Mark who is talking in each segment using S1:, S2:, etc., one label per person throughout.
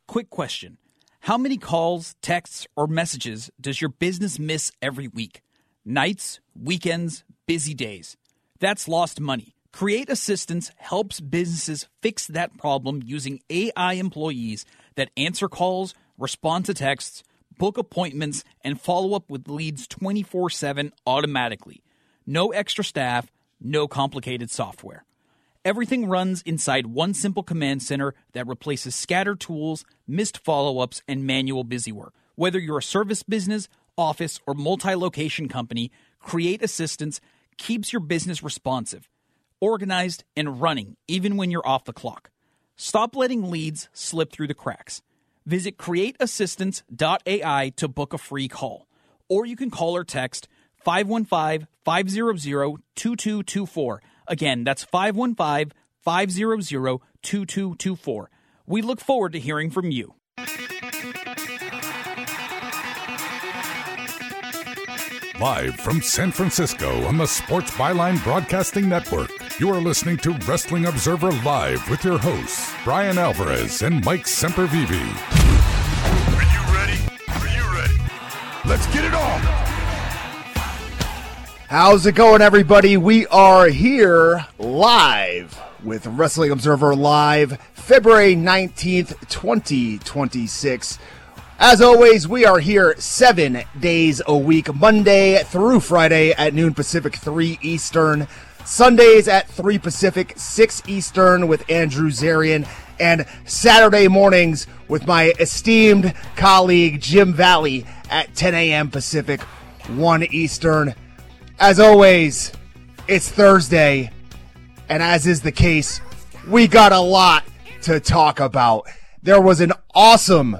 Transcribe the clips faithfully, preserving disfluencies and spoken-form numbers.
S1: Quick question. How many calls, texts, or messages does your business miss every week? Nights, weekends, busy days. That's lost money. Create Assistance helps businesses fix that problem using A I employees that answer calls, respond to texts, book appointments, and follow up with leads twenty-four seven automatically. No extra staff, no complicated software. Everything runs inside one simple command center that replaces scattered tools, missed follow-ups, and manual busywork. Whether you're a service business, office, or multi-location company, Create Assistance keeps your business responsive, organized, and running even when you're off the clock. Stop letting leads slip through the cracks. Visit create assistance dot A I to book a free call. Or you can call or text five one five, five hundred, two two two four. Again, that's five one five, five hundred, two two two four. We look forward to hearing from you.
S2: Live from San Francisco on the Sports Byline Broadcasting Network, you are listening to Wrestling Observer Live with your hosts, Brian Alvarez and Mike Sempervive.
S3: Are you ready? Are you ready?
S2: Let's get it on!
S4: How's it going, everybody? We are here live with Wrestling Observer Live, February nineteenth, twenty twenty-six. As always, we are here seven days a week, Monday through Friday at noon Pacific, three Eastern. Sundays at three Pacific, six Eastern with Andrew Zarian. And Saturday mornings with my esteemed colleague Jim Valley at ten a.m. Pacific, one Eastern. As always, it's Thursday, and as is the case, we got a lot to talk about. There was an awesome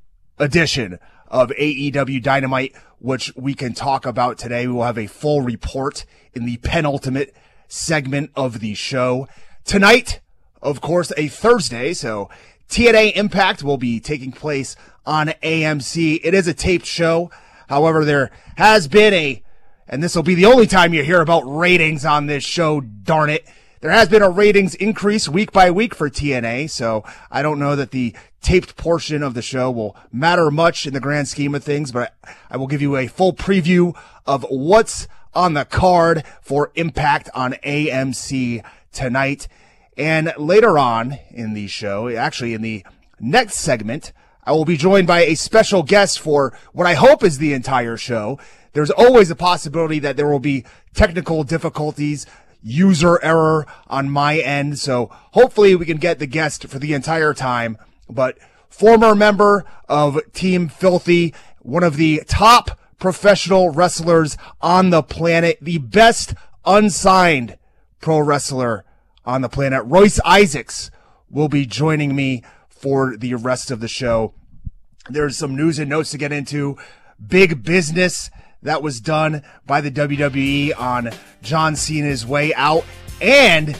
S4: edition of A E W Dynamite, which we can talk about today. We will have a full report in the penultimate segment of the show. Tonight, of course, a Thursday, so T N A Impact will be taking place on A M C. It is a taped show. However, there has been a, and this will be the only time you hear about ratings on this show, darn it. There has been a ratings increase week by week for T N A, so I don't know that the taped portion of the show will matter much in the grand scheme of things, but I will give you a full preview of what's on the card for Impact on A M C tonight. And later on in the show, actually in the next segment, I will be joined by a special guest for what I hope is the entire show. There's always a possibility that there will be technical difficulties, user error on my end, so hopefully we can get the guest for the entire time. But former member of Team Filthy, one of the top professional wrestlers on the planet, the best unsigned pro wrestler on the planet, Royce Isaacs, will be joining me for the rest of the show. There's some news and notes to get into. Big business that was done by the W W E on John Cena's way out. And,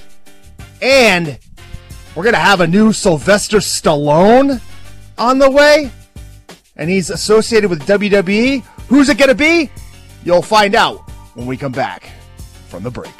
S4: and we're going to have a new Sylvester Stallone on the way. And he's associated with W W E. Who's it going to be? You'll find out when we come back from the break.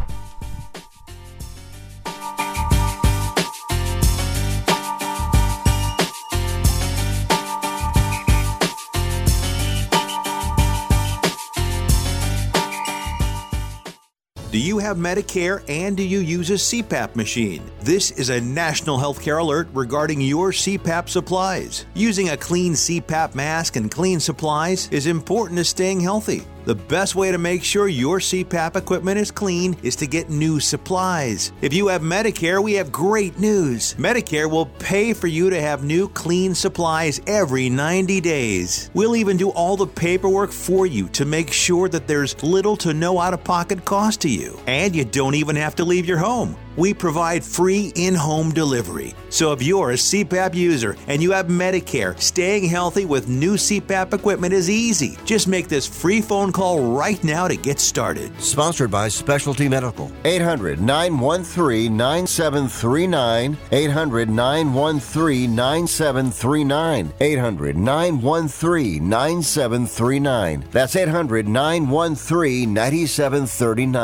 S5: Do you have Medicare and do you use a C PAP machine? This is a national healthcare alert regarding your C PAP supplies. Using a clean C PAP mask and clean supplies is important to staying healthy. The best way to make sure your C PAP equipment is clean is to get new supplies. If you have Medicare, we have great news. Medicare will pay for you to have new clean supplies every ninety days. We'll even do all the paperwork for you to make sure that there's little to no out-of-pocket cost to you. And you don't even have to leave your home. We provide free in-home delivery. So if you're a C PAP user and you have Medicare, staying healthy with new C PAP equipment is easy. Just make this free phone call right now to get started.
S6: Sponsored by Specialty Medical. eight hundred, nine one three, nine seven three nine. eight hundred, nine one three, nine seven three nine. eight hundred, nine one three, nine seven three nine. That's eight hundred, nine one three, nine seven three nine.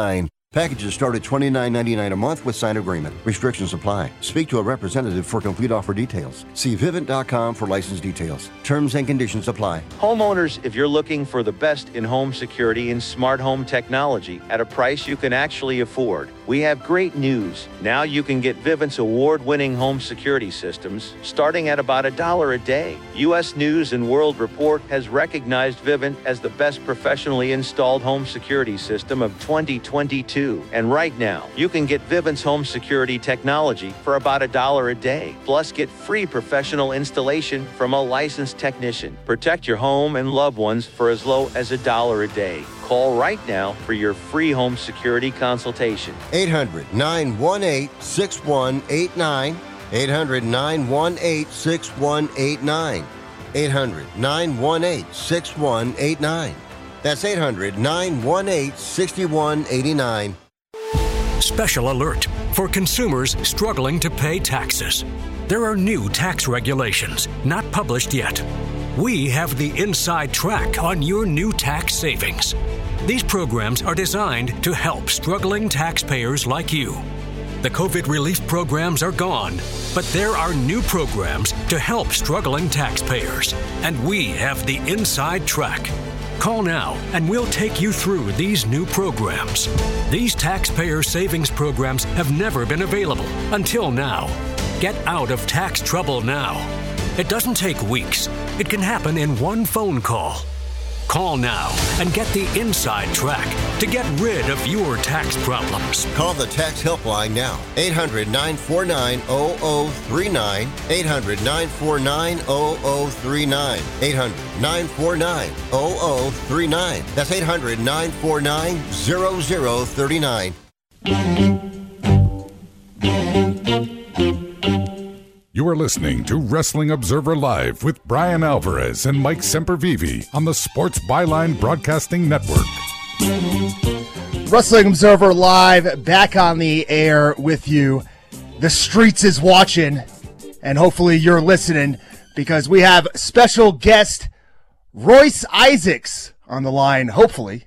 S6: Packages start at twenty-nine ninety-nine a month with signed agreement. Restrictions apply. Speak to a representative for complete offer details. See Vivint dot com for license details. Terms and conditions apply.
S5: Homeowners, if you're looking for the best in home security and smart home technology at a price you can actually afford, we have great news. Now you can get Vivint's award-winning home security systems starting at about a dollar a day. U S News and World Report has recognized Vivint as the best professionally installed home security system of twenty twenty-two. And right now, you can get Vivint's home security technology for about a dollar a day. Plus, get free professional installation from a licensed technician. Protect your home and loved ones for as low as a dollar a day. Call right now for your free home security consultation.
S6: eight hundred nine one eight six one eight nine. eight hundred nine one eight six one eight nine. eight hundred nine one eight six one eight nine. That's eight hundred nine one eight six one eight nine.
S7: Special alert for consumers struggling to pay taxes. There are new tax regulations, not published yet. We have the inside track on your new tax savings. These programs are designed to help struggling taxpayers like you. The COVID relief programs are gone, but there are new programs to help struggling taxpayers, and we have the inside track. Call now and we'll take you through these new programs. These taxpayer savings programs have never been available until now. Get out of tax trouble now. It doesn't take weeks. It can happen in one phone call. Call now and get the inside track to get rid of your tax problems.
S6: Call the tax helpline now. eight hundred nine four nine zero zero three nine. eight hundred nine four nine zero zero three nine. eight hundred nine four nine zero zero three nine. That's eight hundred nine four nine zero zero three nine.
S2: You are listening to Wrestling Observer Live with Brian Alvarez and Mike Sempervive on the Sports Byline Broadcasting Network.
S4: Wrestling Observer Live, back on the air with you. The streets is watching, and hopefully you're listening, because we have special guest Royce Isaacs on the line, hopefully.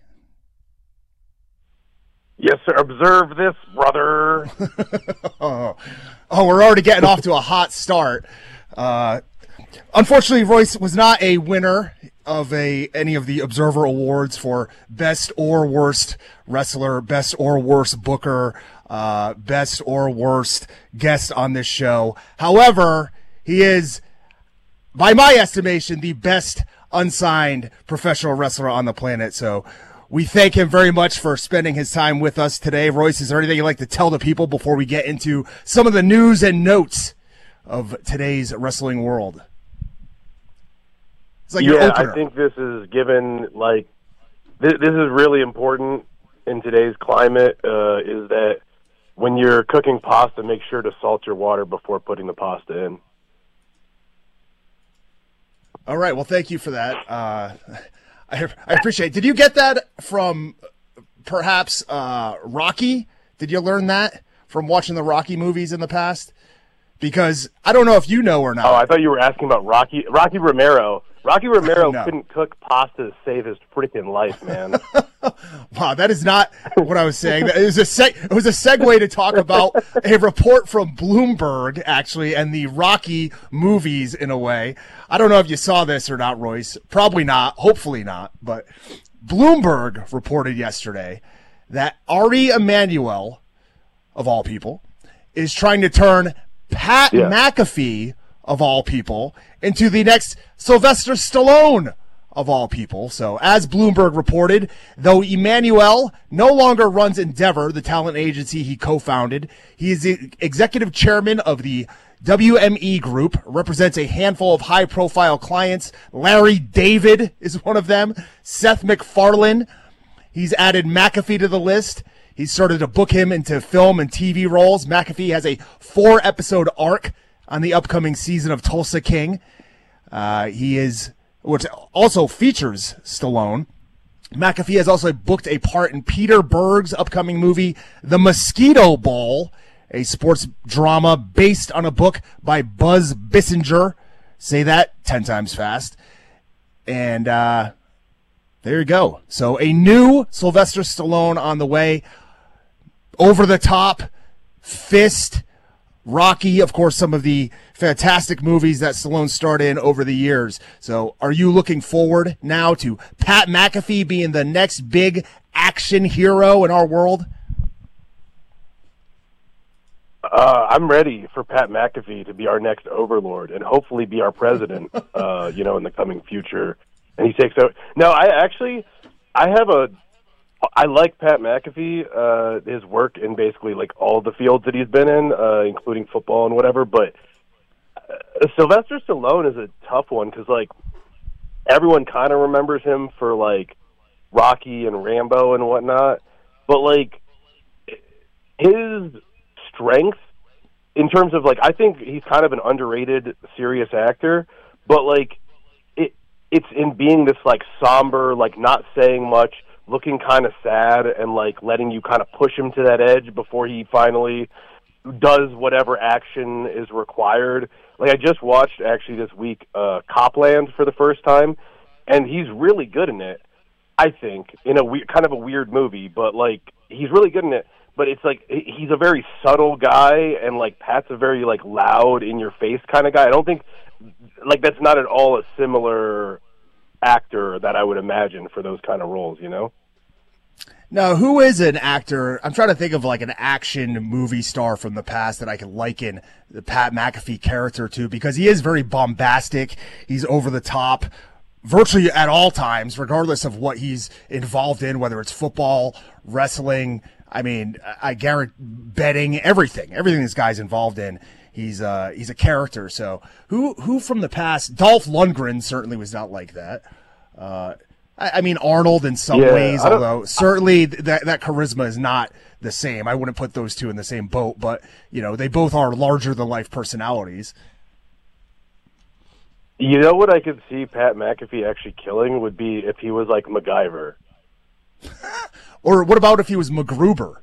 S8: Yes, sir. Observe this, brother.
S4: oh. oh, we're already getting off to a hot start. Uh, unfortunately, Royce was not a winner of a any of the Observer Awards for best or worst wrestler, best or worst booker, uh, best or worst guest on this show. However, he is, by my estimation, the best unsigned professional wrestler on the planet. So we thank him very much for spending his time with us today. Royce, is there anything you'd like to tell the people before we get into some of the news and notes of today's wrestling world? It's like
S8: yeah, I think this is given, like, this, this is really important in today's climate, uh, is that when you're cooking pasta, make sure to salt your water before putting the pasta in.
S4: All right, well, thank you for that. Uh, I, I appreciate it. Did you get that from perhaps uh, Rocky? Did you learn that from watching the Rocky movies in the past? Because I don't know if you know or not.
S8: Oh, I thought you were asking about Rocky Rocky Romero. Rocky Romero
S4: no.
S8: couldn't cook pasta to save his freaking life, man.
S4: Wow, that is not what I was saying. It was a seg- it was a segue to talk about a report from Bloomberg, actually, and the Rocky movies in a way. I don't know if you saw this or not, Royce. Probably not. Hopefully not. But Bloomberg reported yesterday that Ari Emanuel, of all people, is trying to turn Pat yeah. McAfee, of all people, into the next Sylvester Stallone, of all people. So, as Bloomberg reported, though Emanuel no longer runs Endeavor, the talent agency he co-founded, he is the executive chairman of the W M E Group, represents a handful of high-profile clients. Larry David is one of them. Seth MacFarlane. He's added McAfee to the list. He's started to book him into film and T V roles. McAfee has a four-episode arc on the upcoming season of Tulsa King. Uh, he is, which also features Stallone. McAfee has also booked a part in Peter Berg's upcoming movie, The Mosquito Ball, a sports drama based on a book by Buzz Bissinger. Say that ten times fast. And uh, there you go. So a new Sylvester Stallone on the way. Over the Top, Fist, Rocky, of course, some of the fantastic movies that Stallone starred in over the years. So are you looking forward now to Pat McAfee being the next big action hero in our world?
S8: Uh, I'm ready for Pat McAfee to be our next overlord and hopefully be our president, uh, you know, in the coming future. And he takes over. No, I actually, I have a, I like Pat McAfee, uh, his work in basically like all the fields that he's been in, uh, including football and whatever. But uh, Sylvester Stallone is a tough one because like everyone kind of remembers him for like Rocky and Rambo and whatnot. But like his strength in terms of like, I think he's kind of an underrated serious actor, but like it, it's in being this like somber, like not saying much, looking kind of sad, and like letting you kind of push him to that edge before he finally does whatever action is required. Like I just watched actually this week uh, Copland for the first time, and he's really good in it. I think in a we- kind of a weird movie, but like he's really good in it. But it's like he's a very subtle guy, and like Pat's a very like loud, in your face kind of guy. I don't think like that's not at all a similar actor that I would imagine for those kind of roles, you know?
S4: Now, who is an actor? I'm trying to think of like an action movie star from the past that I can liken the Pat McAfee character to, because he is very bombastic. He's over the top virtually at all times, regardless of what he's involved in, whether it's football, wrestling. I mean, I guarantee betting, everything, everything this guy's involved in. He's uh he's a character. So who who from the past? Dolph Lundgren certainly was not like that. Uh, I, I mean Arnold in some
S8: yeah,
S4: ways, although certainly that that charisma is not the same. I wouldn't put those two in the same boat, but you know they both are larger than life personalities.
S8: You know what I could see Pat McAfee actually killing would be if he was like MacGyver.
S4: Or what about if he was MacGruber?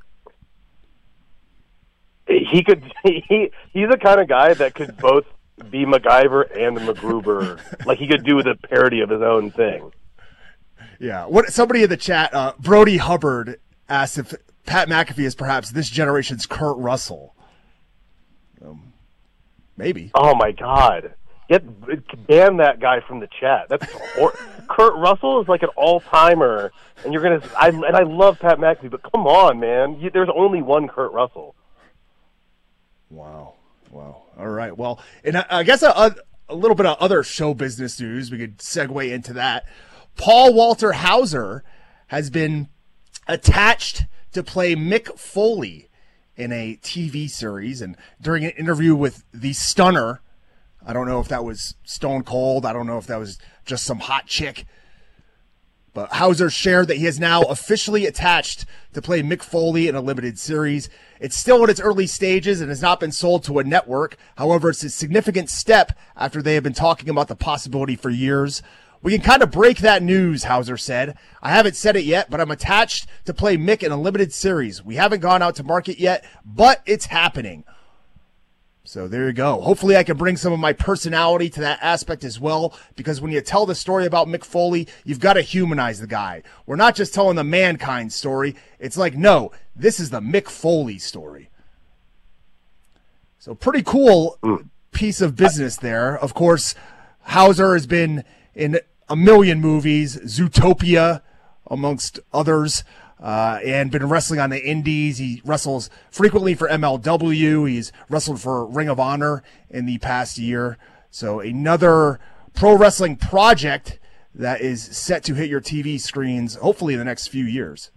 S8: He could. He he's the kind of guy that could both be MacGyver and MacGruber. Like he could do the parody of his own thing.
S4: Yeah. What somebody in the chat, uh, Brody Hubbard asked if Pat McAfee is perhaps this generation's Kurt Russell. Um, maybe.
S8: Oh my God! Get ban that guy from the chat. That's hor- Kurt Russell is like an all timer, and you're gonna. I and I love Pat McAfee, but come on, man. You, there's only one Kurt Russell.
S4: Wow. Wow. All right. Well, and I, I guess a, a little bit of other show business news. We could segue into that. Paul Walter Hauser has been attached to play Mick Foley in a T V series. And during an interview with the Stunner, I don't know if that was Stone Cold. I don't know if that was just some hot chick. But Hauser shared that he is now officially attached to play Mick Foley in a limited series. It's still in its early stages and has not been sold to a network. However, it's a significant step after they have been talking about the possibility for years. We can kind of break that news, Hauser said. I haven't said it yet, but I'm attached to play Mick in a limited series. We haven't gone out to market yet, but it's happening. So there you go. Hopefully I can bring some of my personality to that aspect as well, because when you tell the story about Mick Foley, you've got to humanize the guy. We're not just telling the Mankind story. It's like, no, this is the Mick Foley story. So pretty cool piece of business there. Of course, Hauser has been in a million movies, Zootopia, amongst others. Uh, and been wrestling on the indies. He wrestles frequently for M L W. He's wrestled for Ring of Honor in the past year. So another pro wrestling project that is set to hit your T V screens, hopefully in the next few years.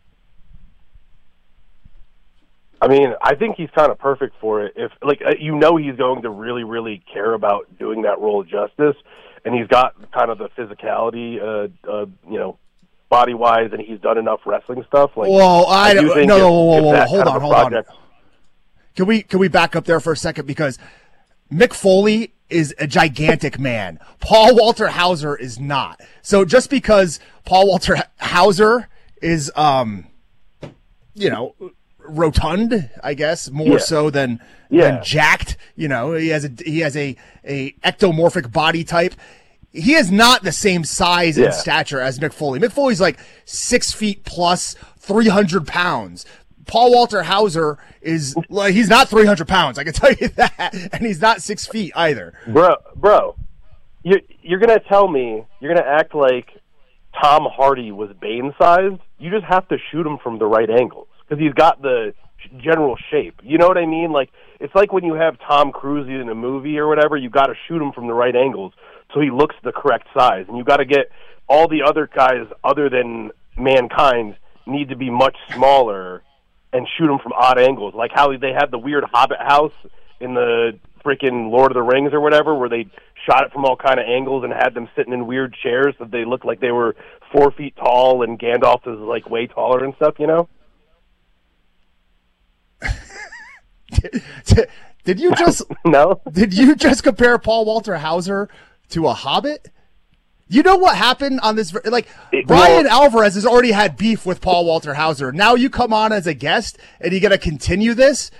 S8: I mean, I think he's kind of perfect for it. If like you know, he's going to really, really care about doing that role justice, and he's got kind of the physicality, uh, uh, you know. Body wise, and he's done enough wrestling stuff. Like,
S4: well, I, I
S8: do think
S4: no,
S8: if,
S4: no, whoa, whoa, whoa, hold on, hold
S8: project...
S4: on. Can we can we back up there for a second, because Mick Foley is a gigantic man. Paul Walter Hauser is not. So just because Paul Walter Hauser is, um, you know, rotund, I guess, more
S8: yeah.
S4: so than
S8: yeah.
S4: than jacked. You know, he has a he has a a ectomorphic body type. He is not the same size
S8: yeah.
S4: and stature as Mick Foley. Mick Foley's like six feet plus, three hundred pounds. Paul Walter Hauser is like, he's not three hundred pounds. I can tell you that. And he's not six feet either.
S8: Bro, bro, you, you're going to tell me, you're going to act like Tom Hardy was Bane-sized. You just have to shoot him from the right angles because he's got the general shape. You know what I mean? Like, it's like when you have Tom Cruise in a movie or whatever, you got to shoot him from the right angles so he looks the correct size. And you got to get all the other guys other than Mankind need to be much smaller and shoot them from odd angles, like how they had the weird Hobbit house in the freaking Lord of the Rings or whatever, where they shot it from all kind of angles and had them sitting in weird chairs so they looked like they were four feet tall and Gandalf is like way taller and stuff, you know?
S4: Did you just
S8: no?
S4: Did you just compare Paul Walter Hauser to a Hobbit? You know what happened on this? Like, it, Brian well, Alvarez has already had beef with Paul Walter Hauser. Now you come on as a guest, and you got to continue this?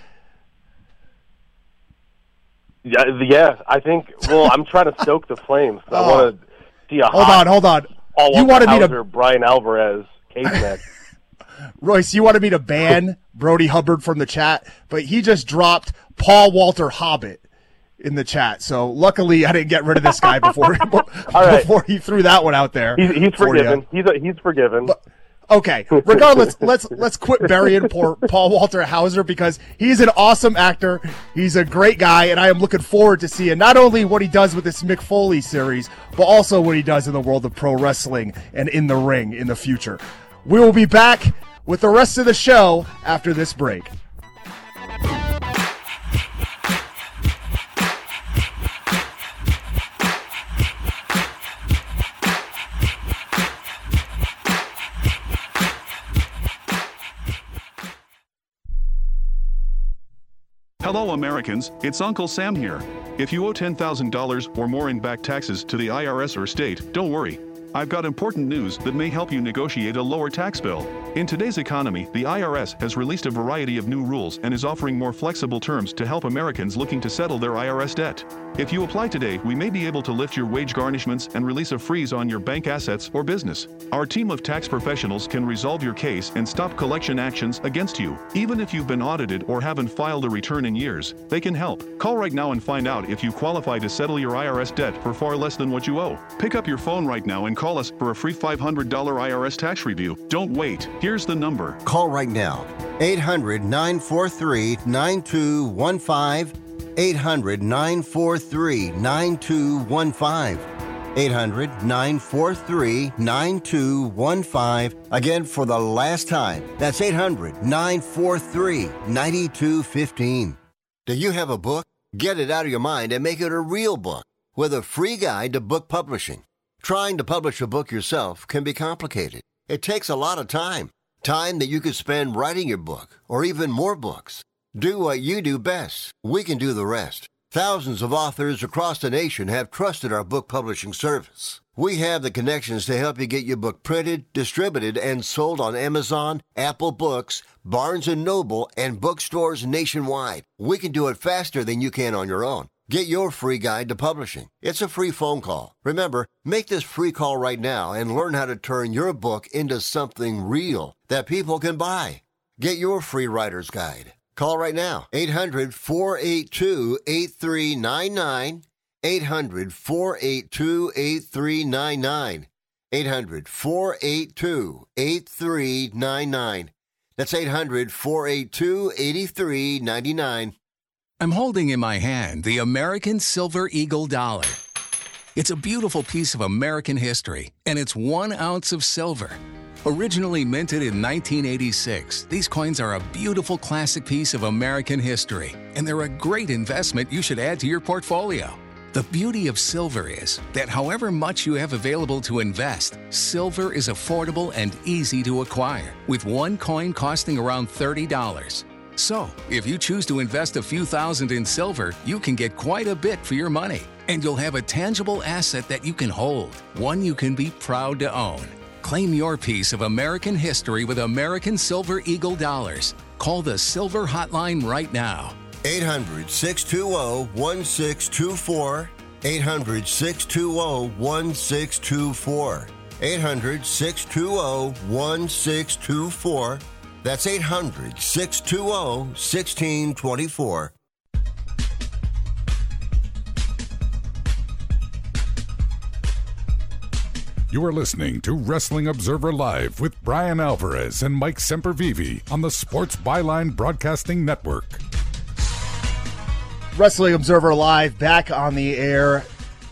S8: Yeah, yeah. I think. Well, I'm trying to stoke the flames. Oh. I want to see a
S4: hold
S8: hot,
S4: on, hold on.
S8: Paul
S4: you
S8: Walter
S4: wanted
S8: Hauser,
S4: me to
S8: Brian Alvarez cage match.
S4: Royce, you wanted me to ban Brody Hubbard from the chat, but he just dropped Paul Walter Hobbit in the chat. So luckily I didn't get rid of this guy before
S8: right.
S4: before he threw that one out there.
S8: He's, he's forgiven. He's a, he's forgiven.
S4: But, okay. Regardless, let's let's quit burying poor Paul Walter Hauser because he's an awesome actor. He's a great guy, and I am looking forward to seeing not only what he does with this Mick Foley series, but also what he does in the world of pro wrestling and in the ring in the future. We will be back with the rest of the show after this break.
S9: Hello Americans, it's Uncle Sam here. If you owe ten thousand dollars or more in back taxes to the I R S or state, don't worry. I've got important news that may help you negotiate a lower tax bill. In today's economy, the I R S has released a variety of new rules and is offering more flexible terms to help Americans looking to settle their I R S debt. If you apply today, we may be able to lift your wage garnishments and release a freeze on your bank assets or business. Our team of tax professionals can resolve your case and stop collection actions against you. Even if you've been audited or haven't filed a return in years, they can help. Call right now and find out if you qualify to settle your I R S debt for far less than what you owe. Pick up your phone right now and call us for a free five hundred dollars I R S tax review. Don't wait. Here's the number.
S6: Call right now. eight hundred, nine four three, nine two one five. eight hundred, nine four three, nine two one five. eight hundred, nine four three, nine two one five. Again, for the last time, that's eight hundred, nine four three, nine two one five. Do you have a book? Get it out of your mind and make it a real book with a free guide to book publishing. Trying to publish a book yourself can be complicated. It takes a lot of time. Time that you could spend writing your book or even more books. Do what you do best. We can do the rest. Thousands of authors across the nation have trusted our book publishing service. We have the connections to help you get your book printed, distributed, and sold on Amazon, Apple Books, Barnes and Noble, and bookstores nationwide. We can do it faster than you can on your own. Get your free guide to publishing. It's a free phone call. Remember, make this free call right now and learn how to turn your book into something real that people can buy. Get your free writer's guide. Call right now. eight hundred, four eight two, eight three nine nine. eight hundred, four eight two, eight three nine nine. eight hundred, four eight two, eight three nine nine. That's eight hundred, four eight two, eight three nine nine.
S10: I'm holding in my hand the American Silver Eagle Dollar. It's a beautiful piece of American history, and it's one ounce of silver. Originally minted in nineteen eighty-six, these coins are a beautiful classic piece of American history, and they're a great investment you should add to your portfolio. The beauty of silver is that however much you have available to invest, silver is affordable and easy to acquire, with one coin costing around thirty dollars. So, if you choose to invest a few thousand in silver, you can get quite a bit for your money, and you'll have a tangible asset that you can hold, one you can be proud to own. Claim your piece of American history with American Silver Eagle Dollars. Call the Silver Hotline right now.
S6: eight hundred, six two zero, one six two four. eight hundred, six two zero, one six two four. eight hundred, six two zero, one six two four. That's eight hundred, six two zero, one six two four.
S2: You are listening to Wrestling Observer Live with Brian Alvarez and Mike Sempervive on the Sports Byline Broadcasting Network.
S4: Wrestling Observer Live back on the air.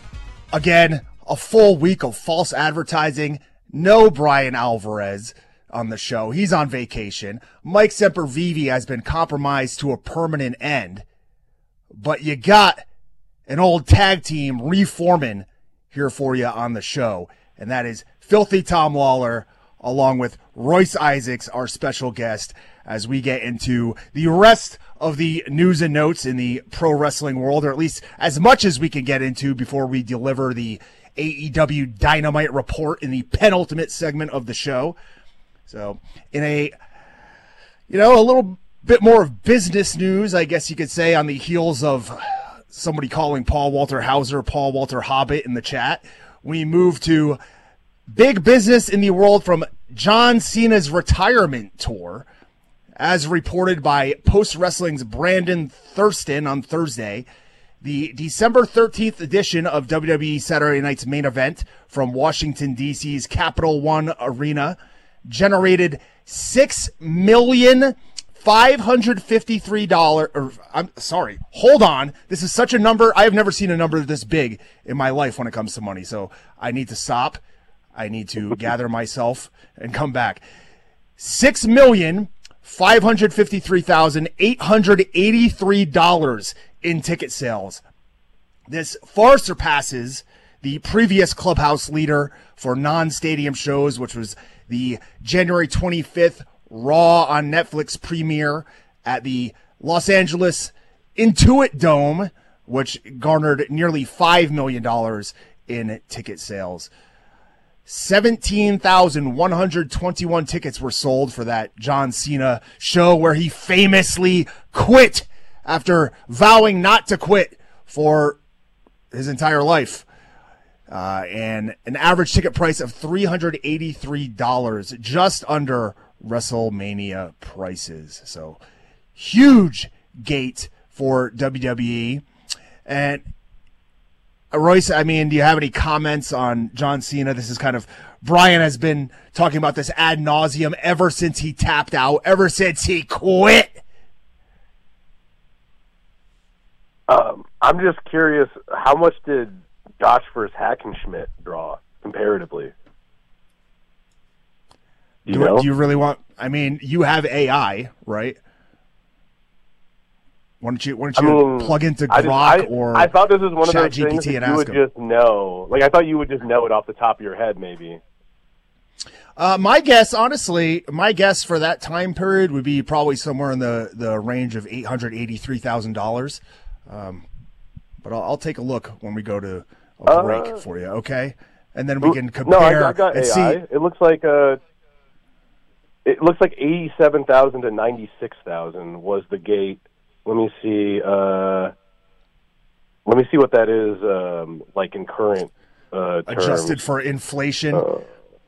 S4: Again, a full week of false advertising. No Brian Alvarez on the show. He's on vacation. Mike Sempervive has been compromised to a permanent end. But you got an old tag team reforming here for you on the show. And that is Filthy Tom Lawler, along with Royce Isaacs, our special guest, as we get into the rest of the news and notes in the pro wrestling world, or at least as much as we can get into before we deliver the A E W Dynamite report in the penultimate segment of the show. So in a, you know, a little bit more of business news, I guess you could say, on the heels of somebody calling Paul Walter Hauser Paul Walter Hobbit in the chat, we move to big business in the world from John Cena's retirement tour. As reported by Post Wrestling's Brandon Thurston on Thursday, the December thirteenth edition of W W E Saturday Night's Main Event from Washington, D C's Capital One Arena generated six million five hundred fifty-three dollars. Or, I'm sorry, hold on. This is such a number. I have never seen a number this big in my life when it comes to money. So I need to stop. I need to gather myself and come back. Six million five hundred fifty-three thousand eight hundred eighty-three dollars in ticket sales. This far surpasses the previous Clubhouse leader for non-stadium shows, which was the January twenty-fifth Raw on Netflix premiere at the Los Angeles Intuit Dome, which garnered nearly five million dollars in ticket sales. seventeen thousand one hundred twenty-one tickets were sold for that John Cena show where he famously quit after vowing not to quit for his entire life. Uh, and an average ticket price of three hundred eighty-three dollars, just under WrestleMania prices. So huge gate for W W E. And uh, Royce, I mean, do you have any comments on John Cena? This is kind of, Brian has been talking about this ad nauseum ever since he tapped out, ever since he quit.
S8: Um, I'm just curious, how much did Josh versus Hackenschmidt draw comparatively? Do you,
S4: do,
S8: know?
S4: do you really want? I mean, you have A I, right? Why don't you Why don't you
S8: I mean,
S4: plug into
S8: I
S4: Grok
S8: just, I,
S4: or
S8: I thought this was one of those
S4: ChatGPT
S8: things that
S4: and
S8: you
S4: ask
S8: would
S4: him.
S8: just know. Like I thought you would just know it off the top of your head, maybe.
S4: Uh, my guess, honestly, my guess for that time period would be probably somewhere in the, the range of eight hundred eighty-three thousand dollars. Um, but I'll, I'll take a look when we go to a break
S8: Uh,
S4: for you, okay? And then we can
S8: No,
S4: compare
S8: I, I got
S4: and
S8: A I.
S4: see.
S8: It looks like uh, it looks like eighty-seven thousand to ninety-six thousand was the gate. Let me see. Uh, let me see what that is um, like in current uh, terms.
S4: Adjusted for inflation.
S8: Uh,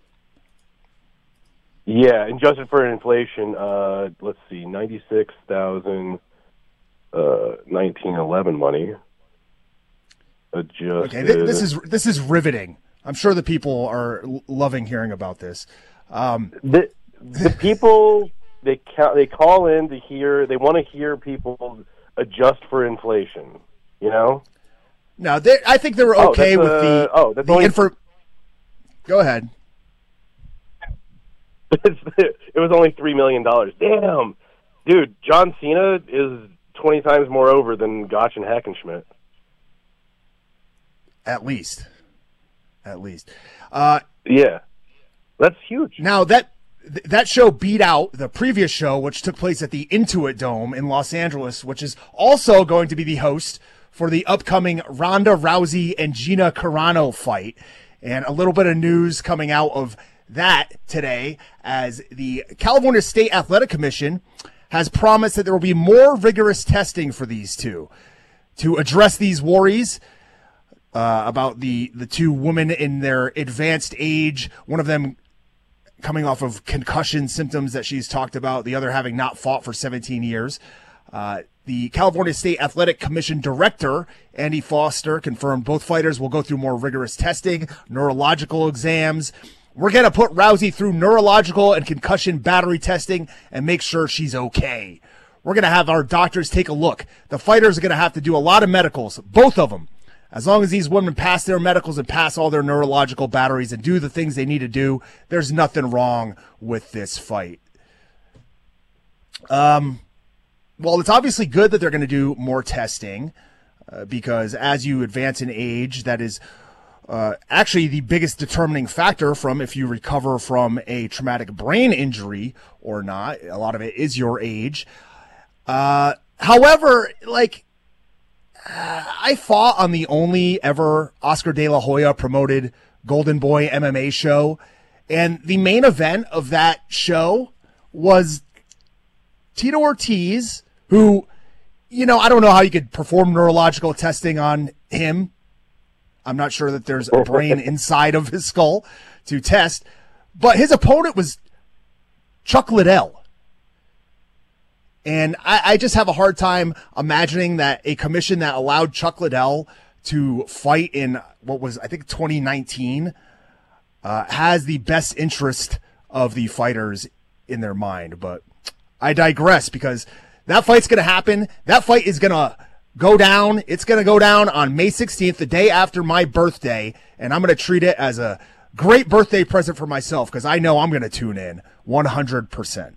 S8: yeah, adjusted for inflation. Uh, let's see, ninety-six thousand, uh, nineteen eleven money. Adjusted.
S4: Okay, th- this is this is riveting. I'm sure the people are l- loving hearing about this. Um,
S8: the the people they ca- they call in to hear. They want to hear people adjust for inflation. You know.
S4: no, they, I think they were
S8: Oh,
S4: okay
S8: that's,
S4: with the
S8: uh, oh, that's
S4: the
S8: only-
S4: info. Go ahead.
S8: It was only three million dollars. Damn, dude, John Cena is twenty times more over than Gotch and Hackenschmidt.
S4: At least, at least. Uh,
S8: Yeah, that's huge.
S4: Now that th- that show beat out the previous show, which took place at the Intuit Dome in Los Angeles, which is also going to be the host for the upcoming Ronda Rousey and Gina Carano fight. And a little bit of news coming out of that today, as the California State Athletic Commission has promised that there will be more rigorous testing for these two to address these worries uh, about the, the two women in their advanced age, one of them coming off of concussion symptoms that she's talked about, the other having not fought for seventeen years. Uh, the California State Athletic Commission Director, Andy Foster, confirmed both fighters will go through more rigorous testing, neurological exams. We're going to put Rousey through neurological and concussion battery testing and make sure she's okay. We're going to have our doctors take a look. The fighters are going to have to do a lot of medicals, both of them. As long as these women pass their medicals and pass all their neurological batteries and do the things they need to do, there's nothing wrong with this fight. Um, well, it's obviously good that they're going to do more testing uh, because as you advance in age, that is uh, actually the biggest determining factor from if you recover from a traumatic brain injury or not. A lot of it is your age. Uh, however, like, uh, I fought on the only ever Oscar De La Hoya promoted Golden Boy M M A show, and the main event of that show was Tito Ortiz, who, you know, I don't know how you could perform neurological testing on him. I'm not sure that there's a brain inside of his skull to test, but his opponent was Chuck Liddell. And I, I just have a hard time imagining that a commission that allowed Chuck Liddell to fight in what was, I think, twenty nineteen, uh, has the best interest of the fighters in their mind. But I digress because that fight's going to happen. That fight is going to go down. It's going to go down on May sixteenth, the day after my birthday. And I'm going to treat it as a great birthday present for myself because I know I'm going to tune in one hundred percent.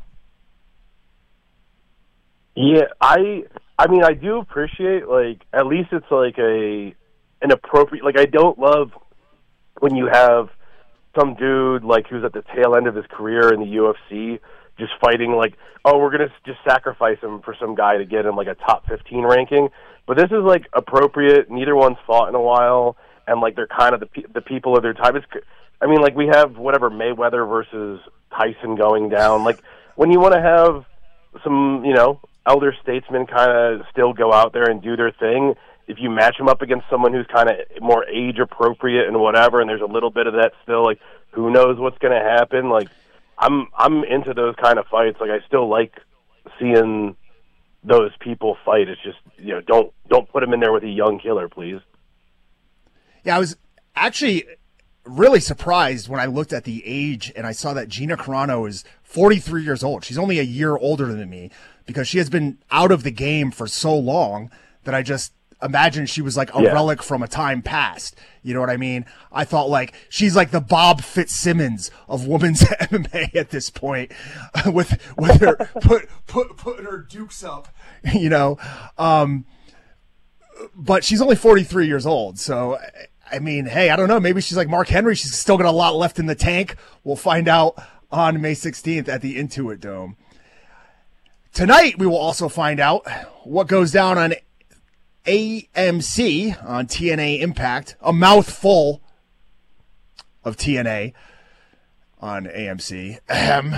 S8: Yeah, I I mean, I do appreciate, like, at least it's like a an appropriate, like, I don't love when you have some dude, like, who's at the tail end of his career in the U F C just fighting, like, oh, we're going to just sacrifice him for some guy to get him, like, a top fifteen ranking. But this is, like, appropriate. Neither one's fought in a while, and, like, they're kind of the, pe- the people of their time. It's, I mean, like, we have whatever Mayweather versus Tyson going down. Like, when you want to have some, you know, elder statesmen kind of still go out there and do their thing, if you match them up against someone who's kind of more age appropriate and whatever, and there's a little bit of that still, like, who knows what's going to happen, like, I'm I'm into those kind of fights. Like, I still like seeing those people fight. It's just, you know, don't don't put them in there with a young killer, please.
S4: Yeah, I was actually really surprised when I looked at the age and I saw that Gina Carano is forty-three years old. She's only a year older than me because she has been out of the game for so long that I just imagined she was like a
S8: yeah.
S4: relic from a time past. You know what I mean? I thought, like, she's like the Bob Fitzsimmons of women's M M A at this point, with with her put put putting her dukes up, you know. Um, but she's only forty-three years old, so I mean, hey, I don't know. Maybe she's like Mark Henry. She's still got a lot left in the tank. We'll find out on May sixteenth at the Intuit Dome. Tonight, we will also find out what goes down on A M C on T N A Impact. A mouthful of T N A on A M C. Ahem.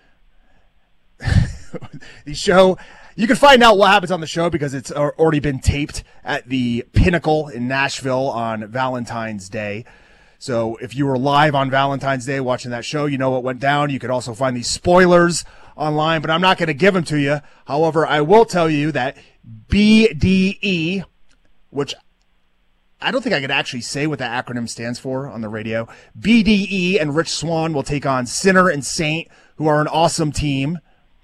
S4: The show, you can find out what happens on the show because it's already been taped at the Pinnacle in Nashville on Valentine's Day. So if you were live on Valentine's Day watching that show, you know what went down. You could also find these spoilers online, but I'm not going to give them to you. However, I will tell you that B D E, which I don't think I could actually say what that acronym stands for on the radio. B D E and Rich Swann will take on Sinner and Saint, who are an awesome team.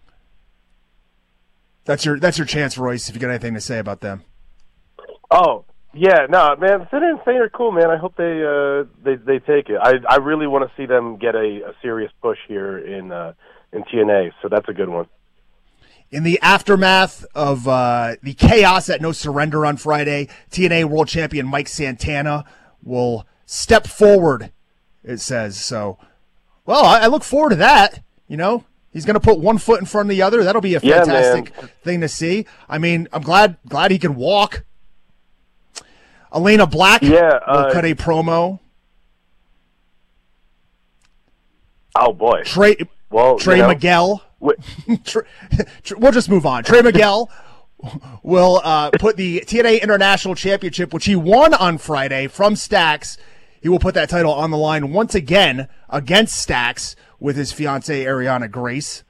S4: That's your that's your chance, Royce, if you got anything to say about them.
S8: Oh, yeah, no, man, Sinner and Saint are cool, man. I hope they uh, they they take it. I I really want to see them get a, a serious push here in uh, in T N A, so that's a good one.
S4: In the aftermath of uh, the chaos at No Surrender on Friday, T N A World Champion Mike Santana will step forward, it says. So, well, I, I look forward to that. You know, he's going to put one foot in front of the other. That'll be a fantastic
S8: yeah,
S4: thing to see. I mean, I'm glad glad he can walk. Elena Black
S8: yeah, uh,
S4: will cut a promo.
S8: Oh, boy.
S4: Trey,
S8: well,
S4: Trey
S8: you know,
S4: Miguel. We'll just move on. Trey Miguel will uh, put the T N A International Championship, which he won on Friday from Stax. He will put that title on the line once again against Stax, with his fiancée, Ariana Grace.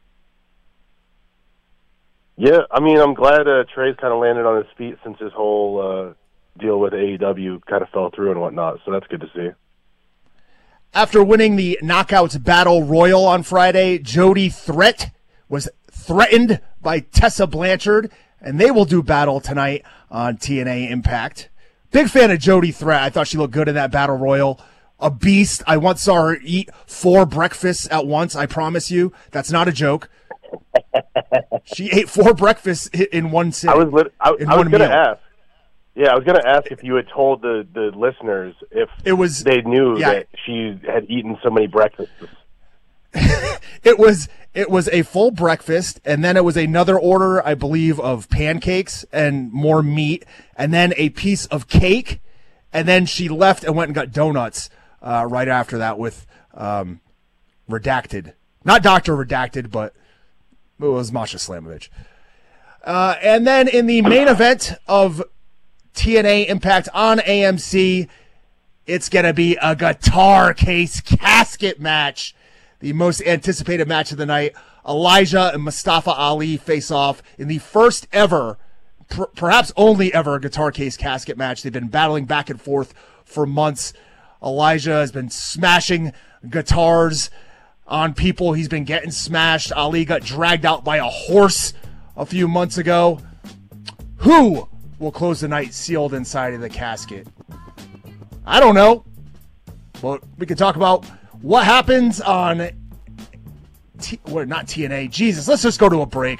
S8: Yeah, I mean, I'm glad uh, Trey's kind of landed on his feet since his whole uh, deal with A E W kind of fell through and whatnot, so that's good to see.
S4: After winning the Knockouts Battle Royal on Friday, Jody Threat was threatened by Tessa Blanchard, and they will do battle tonight on T N A Impact. Big fan of Jody Threat. I thought she looked good in that Battle Royal. A beast. I once saw her eat four breakfasts at once, I promise you. That's not a joke. She ate four breakfasts in one sitting.
S8: I was, lit- I,
S4: in
S8: I was
S4: one
S8: going to
S4: meal.
S8: ask. Yeah, I was going to ask if you had told the, the listeners if
S4: it was,
S8: they knew
S4: yeah.
S8: that she had eaten so many breakfasts.
S4: It was it was a full breakfast, and then it was another order, I believe, of pancakes and more meat, and then a piece of cake, and then she left and went and got donuts uh, right after that with um, Redacted. Not Doctor Redacted, but it was Masha Slamovich. Uh, and then in the main event of T N A Impact on A M C, it's going to be a guitar case casket match. The most anticipated match of the night. Elijah and Mustafa Ali face off in the first ever, per- perhaps only ever, guitar case casket match. They've been battling back and forth for months. Elijah has been smashing guitars on people. He's been getting smashed. Ali got dragged out by a horse a few months ago. Who will close the night sealed inside of the casket? I don't know. But we can talk about what happens on T- what, not T N A. Jesus, let's just go to a break.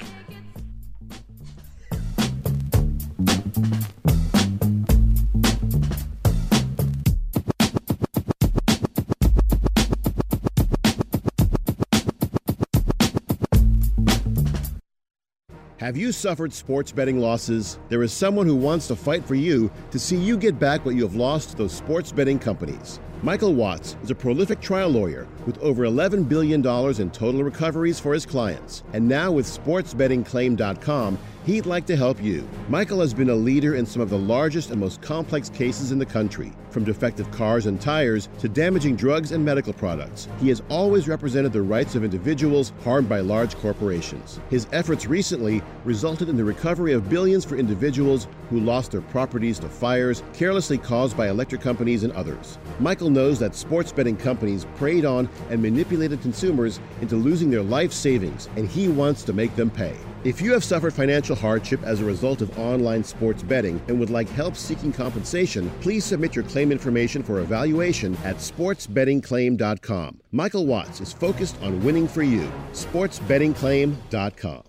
S11: Have you suffered sports betting losses? There is someone who wants to fight for you to see you get back what you have lost to those sports betting companies. Michael Watts is a prolific trial lawyer with over eleven billion dollars in total recoveries for his clients. And now with sports betting claim dot com, he'd like to help you. Michael has been a leader in some of the largest and most complex cases in the country, from defective cars and tires to damaging drugs and medical products. He has always represented the rights of individuals harmed by large corporations. His efforts recently resulted in the recovery of billions for individuals who lost their properties to fires carelessly caused by electric companies and others. Michael knows that sports betting companies preyed on and manipulated consumers into losing their life savings, and he wants to make them pay. If you have suffered financial hardship as a result of online sports betting and would like help seeking compensation, please submit your claim information for evaluation at sports betting claim dot com. Michael Watts is focused on winning for you. sports betting claim dot com.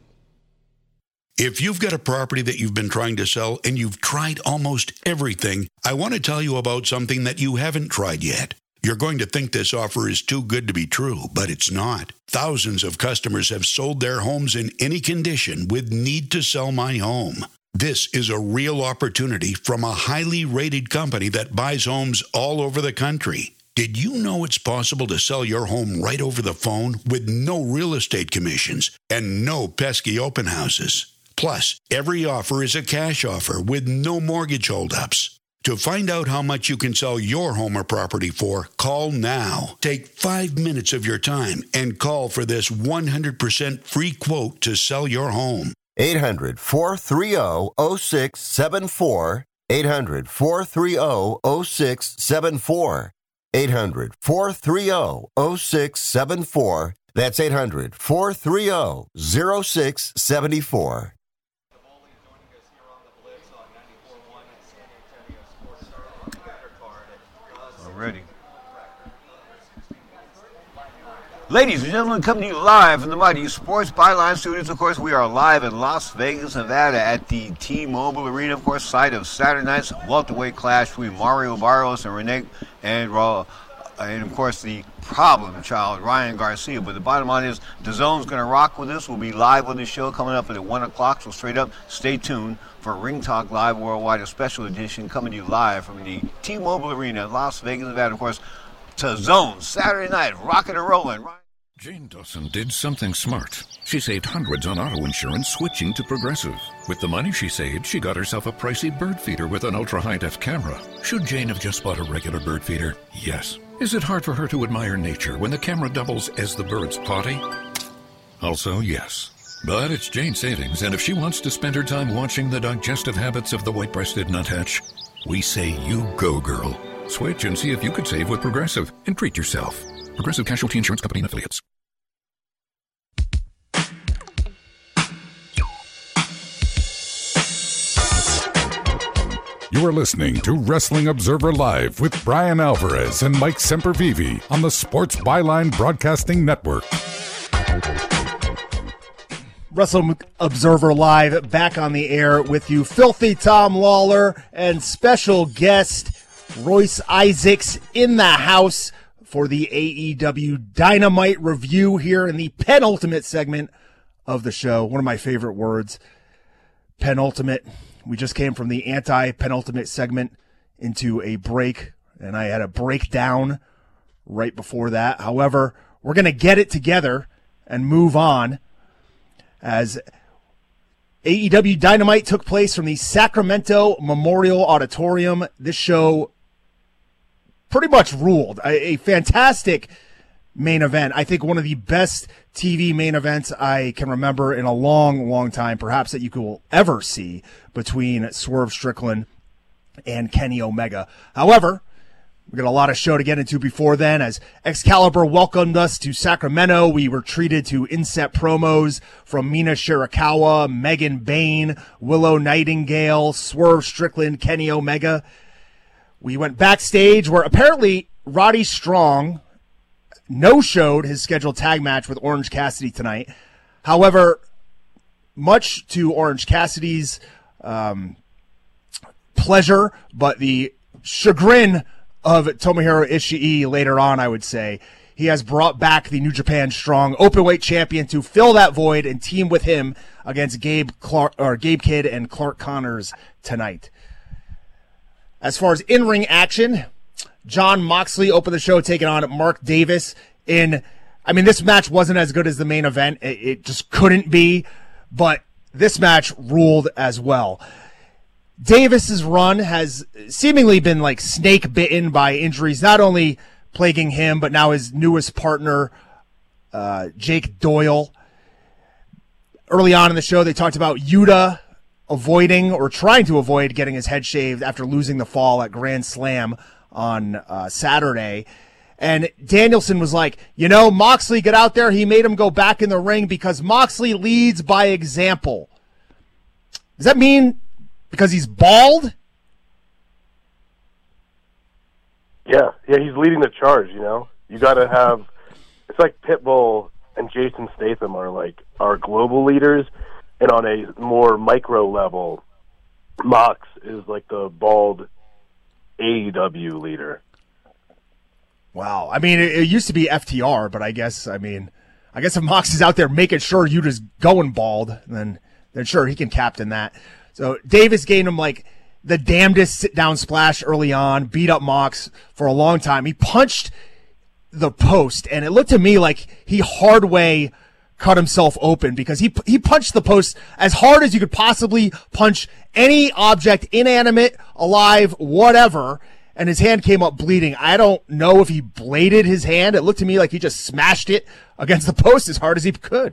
S12: If you've got a property that you've been trying to sell and you've tried almost everything, I want to tell you about something that you haven't tried yet. You're going to think this offer is too good to be true, but it's not. Thousands of customers have sold their homes in any condition with Need to Sell My Home. This is a real opportunity from a highly rated company that buys homes all over the country. Did you know it's possible to sell your home right over the phone with no real estate commissions and no pesky open houses? Plus, every offer is a cash offer with no mortgage holdups. To find out how much you can sell your home or property for, call now. Take five minutes of your time and call for this one hundred percent free quote to sell your home.
S6: eight hundred, four three zero, zero six seven four. eight hundred, four three zero, zero six seven four. eight hundred, four three zero, zero six seven four. That's eight hundred, four three zero, zero six seven four.
S13: Ready. Ladies and gentlemen, coming to you live from the Mighty Sports Byline Studios. Of course, we are live in Las Vegas, Nevada at the T-Mobile Arena, of course, site of Saturday night's welterweight clash between Mario Barrios and Renee and Raw. And, of course, the problem child, Ryan Garcia. But the bottom line is, DAZN's going to rock with this. We'll be live on the show coming up at one o'clock, so straight up, stay tuned for Ring Talk Live Worldwide, a special edition coming to you live from the T-Mobile Arena, Las Vegas, Nevada. Of course, DAZN, Saturday night, rocking and rolling.
S2: Jane Dawson did something smart. She saved hundreds on auto insurance switching to Progressive. With the money she saved, she got herself a pricey bird feeder with an ultra-high-def camera. Should Jane have just bought a regular bird feeder? Yes. Is it hard for her to admire nature when the camera doubles as the bird's potty? Also, yes. But it's Jane Savings, and if she wants to spend her time watching the digestive habits of the white-breasted nuthatch, we say you go, girl. Switch and see if you could save with Progressive and treat yourself. Progressive Casualty Insurance Company and Affiliates. You are listening to Wrestling Observer Live with Brian Alvarez and Mike Sempervive on the Sports Byline Broadcasting Network.
S4: Wrestling Observer Live back on the air with you. Filthy Tom Lawler and special guest Royce Isaacs in the house for the A E W Dynamite review here in the penultimate segment of the show. One of my favorite words, penultimate. We just came from the anti-penultimate segment into a break, and I had a breakdown right before that. However, we're going to get it together and move on as A E W Dynamite took place from the Sacramento Memorial Auditorium. This show pretty much ruled. A, a fantastic main event. I think one of the best T V main events I can remember in a long, long time, perhaps that you will ever see, between Swerve Strickland and Kenny Omega. However, we got a lot of show to get into before then. As Excalibur welcomed us to Sacramento, we were treated to inset promos from Mina Shirakawa, Megan Bain, Willow Nightingale, Swerve Strickland, Kenny Omega. We went backstage where apparently Roddy Strong no-showed his scheduled tag match with Orange Cassidy tonight. However, much to Orange Cassidy's um, pleasure, but the chagrin of Tomohiro Ishii later on, I would say, he has brought back the New Japan Strong Openweight champion to fill that void and team with him against Gabe Clark, or Gabe Kidd and Clark Connors tonight. As far as in-ring action, Jon Moxley opened the show taking on Mark Davis in, I mean, this match wasn't as good as the main event. It, it just couldn't be, but this match ruled as well. Davis's run has seemingly been like snake bitten by injuries, not only plaguing him, but now his newest partner, uh, Jake Doyle. Early on in the show, they talked about Yuta avoiding or trying to avoid getting his head shaved after losing the fall at Grand Slam on uh, Saturday. And Danielson was like, you know, Moxley got out there. He made him go back in the ring because Moxley leads by example. Does that mean because he's bald?
S8: Yeah, yeah, he's leading the charge, you know? You got to have, it's like Pitbull and Jason Statham are like our global leaders, and on a more micro level, Mox is like the bald A E W leader.
S4: Wow. I mean, it, it used to be F T R, but I guess, I mean, I guess if Mox is out there making sure Yuta's going bald, then, then sure, he can captain that. So Davis gained him like the damnedest sit-down splash early on, beat up Mox for a long time. He punched the post, and it looked to me like he hard way cut himself open because he he punched the post as hard as you could possibly punch any object, inanimate, alive, whatever, and his hand came up bleeding. I don't know if he bladed his hand. It looked to me like he just smashed it against the post as hard as he could.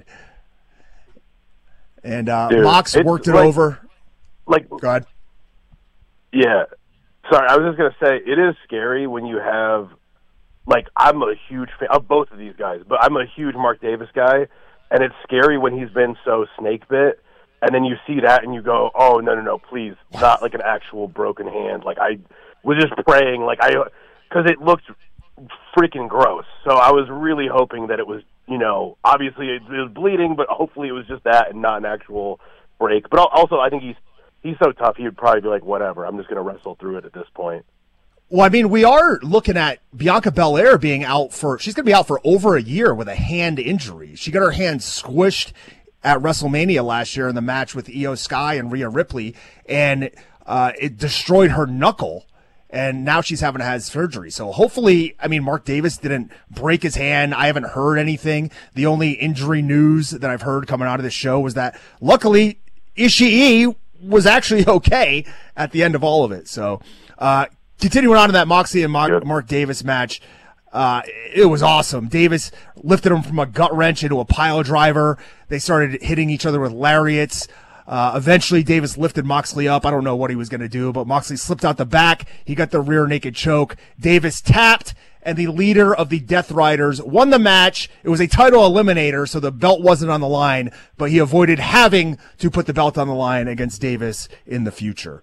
S4: And uh, Dude, Mox worked it like, over.
S8: Like,
S4: Go ahead.
S8: Yeah. Sorry, I was just going to say, it is scary when you have, like, I'm a huge fan of both of these guys, but I'm a huge Mark Davis guy, and it's scary when he's been so snake bit, and then you see that and you go, oh, no, no, no, please, not like an actual broken hand. Like, I was just praying, like, I, because it looked freaking gross. So I was really hoping that it was, you know, obviously it, it was bleeding, but hopefully it was just that and not an actual break. But also, I think he's, he's so tough, he would probably be like, whatever, I'm just going to wrestle through it at this point.
S4: Well, I mean, we are looking at Bianca Belair being out for, she's going to be out for over a year with a hand injury. She got her hand squished at WrestleMania last year in the match with Io Sky and Rhea Ripley, and uh, it destroyed her knuckle, and now she's having to have surgery. So hopefully, I mean, Mark Davis didn't break his hand. I haven't heard anything. The only injury news that I've heard coming out of this show was that, luckily, Ishii was actually okay at the end of all of it. So, uh, continuing on to that Moxley and Mark, Mark Davis match, Uh, it was awesome. Davis lifted him from a gut wrench into a pile driver. They started hitting each other with lariats. Uh, eventually, Davis lifted Moxley up. I don't know what he was going to do, but Moxley slipped out the back. He got the rear naked choke. Davis tapped, and the leader of the Death Riders won the match. It was a title eliminator, so the belt wasn't on the line, but he avoided having to put the belt on the line against Davis in the future.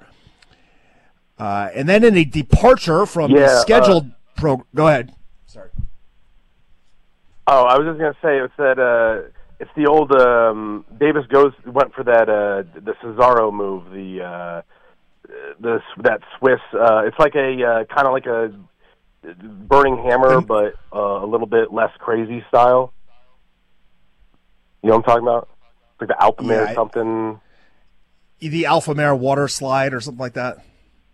S4: Uh, and then in a departure from
S8: yeah,
S4: the scheduled
S8: uh,
S4: pro, go ahead. Sorry.
S8: Oh, I was just gonna say it's that uh, it's the old um, Davis goes went for that uh, the Cesaro move, the uh, the that Swiss. Uh, it's like a uh, kind of like a burning hammer, but uh, a little bit less crazy style. You know what I'm talking about? Like the Alpha Mare
S4: Yeah,
S8: or something.
S4: The Alpha Mare water slide or something like that.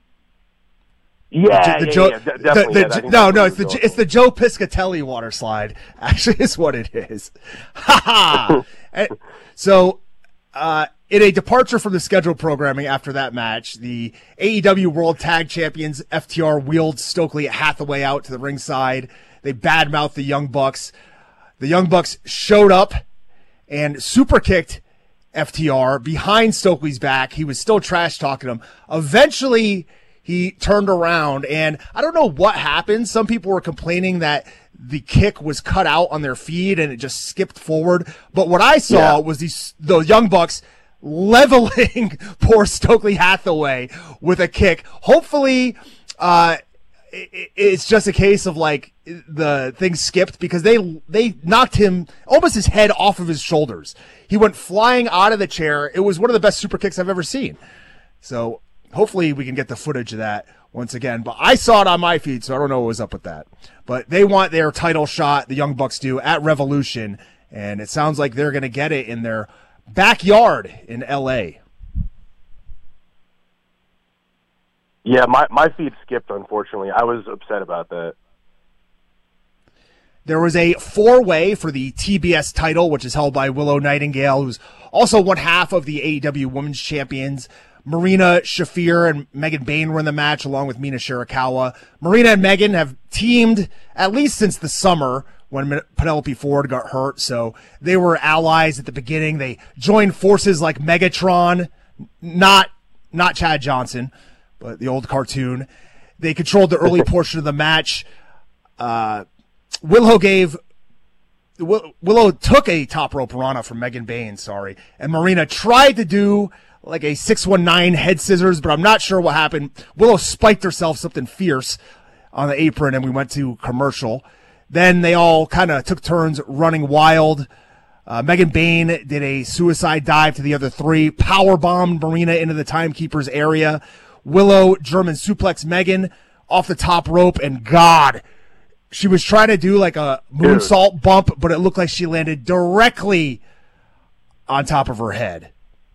S8: Yeah,
S4: the, the
S8: yeah,
S4: Joe,
S8: yeah, de- definitely.
S4: the,
S8: yeah,
S4: the,
S8: I think
S4: no,
S8: that's
S4: no,
S8: what
S4: it's the
S8: we're going
S4: it's the Joe Piscatelli water slide. Actually, is what it is. Ha ha. And so, uh, in a departure from the scheduled programming after that match, the A E W World Tag Champions F T R wheeled Stokely Hathaway out to the ringside. They badmouthed the Young Bucks. The Young Bucks showed up and super kicked F T R behind Stokely's back. He was still trash talking him. Eventually, he turned around, and I don't know what happened. Some people were complaining that the kick was cut out on their feed and it just skipped forward. But what I saw
S8: Yeah.
S4: was these the Young Bucks leveling poor Stokely Hathaway with a kick. Hopefully, uh, it, it's just a case of like the thing skipped because they they knocked him almost his head off of his shoulders. He went flying out of the chair. It was one of the best super kicks I've ever seen. So hopefully we can get the footage of that once again. But I saw it on my feed, so I don't know what was up with that. But they want their title shot, the Young Bucks do, at Revolution. And it sounds like they're going to get it in their backyard in L A.
S8: Yeah, my, my feed skipped, unfortunately. I was upset about that.
S4: There was a four-way for the T B S title, which is held by Willow Nightingale, who's also one half of the A E W Women's Champions. Marina Shafir and Megan Bayne were in the match, along with Mina Shirakawa. Marina and Megan have teamed at least since the summer when Penelope Ford got hurt, so they were allies at the beginning. They joined forces like Megatron, not not Chad Johnson, but the old cartoon. They controlled the early portion of the match. Uh, Willow gave Willow took a top rope Rana from Megan Bayne, sorry, and Marina tried to do like a six one nine head scissors, but I'm not sure what happened. Willow spiked herself something fierce on the apron, and we went to commercial. Then they all kind of took turns running wild. Uh, Megan Bayne did a suicide dive to the other three, power bombed Marina into the timekeeper's area. Willow German suplex Megan off the top rope, and God, she was trying to do like a moonsault bump, but it looked like she landed directly on top of her head.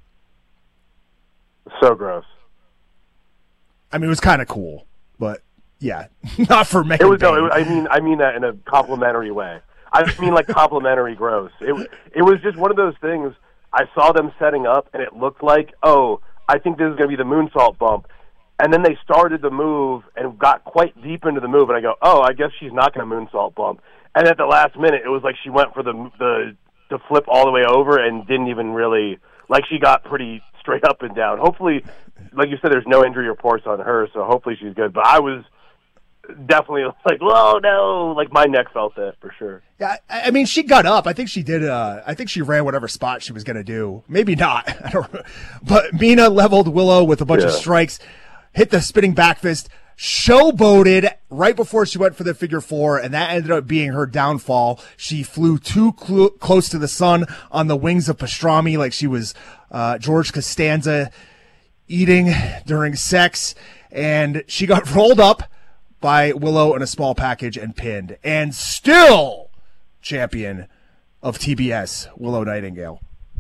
S8: So gross.
S4: I mean, it was kind of cool, but yeah, not for Megan
S8: It was,
S4: Bayne.
S8: no, it, I mean, I mean that in a complimentary way. I mean like complimentary gross. It it was just one of those things. I saw them setting up, and it looked like, oh, I think this is going to be the moonsault bump. And then they started the move and got quite deep into the move, and I go, oh, I guess she's not going to moonsault bump. And at the last minute, it was like she went for the the to flip all the way over and didn't even really, like she got pretty straight up and down. Hopefully, like you said, there's no injury reports on her, so hopefully she's good. But I was definitely like, whoa, no, like my neck felt that for sure.
S4: Yeah, I I mean, she got up. I think she did. Uh, I think she ran whatever spot she was going to do. Maybe not. I don't know. But Mina leveled Willow with a bunch
S8: Yeah.
S4: of strikes, hit the spinning back fist, showboated right before she went for the figure four, and that ended up being her downfall. She flew too cl- close to the sun on the wings of pastrami, like she was uh, George Costanza eating during sex, and she got rolled up by Willow in a small package and pinned, and still champion of T B S, Willow Nightingale.